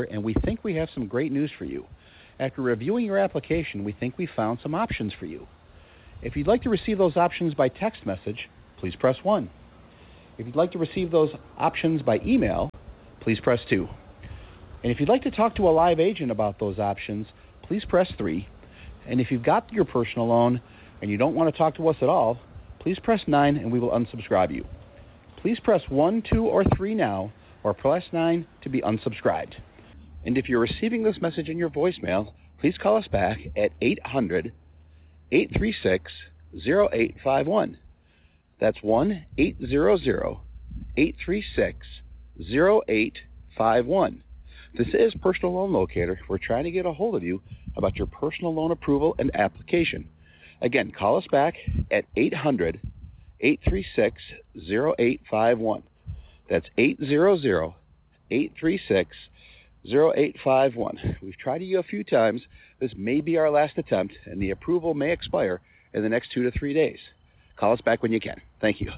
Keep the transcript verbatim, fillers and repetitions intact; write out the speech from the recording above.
and we think we have some great news for you. After reviewing your application, we think we found some options for you. If you'd like to receive those options by text message, please press one. If you'd like to receive those options by email, please press two. And if you'd like to talk to a live agent about those options, please press three. And if you've got your personal loan and you don't want to talk to us at all, please press nine and we will unsubscribe you. Please press one, two, or three now, or press nine to be unsubscribed. And if you're receiving this message in your voicemail, please call us back at eight hundred, eight three six, zero eight five one. That's one eight hundred, eight three six, zero eight five one. This is Personal Loan Locator. We're trying to get a hold of you about your personal loan approval and application. Again, call us back at eight hundred, eight three six, zero eight five one. That's eight hundred, eight three six, zero eight five one. We've tried you a few times. This may be our last attempt, and the approval may expire in the next two to three days. Call us back when you can. Thank you.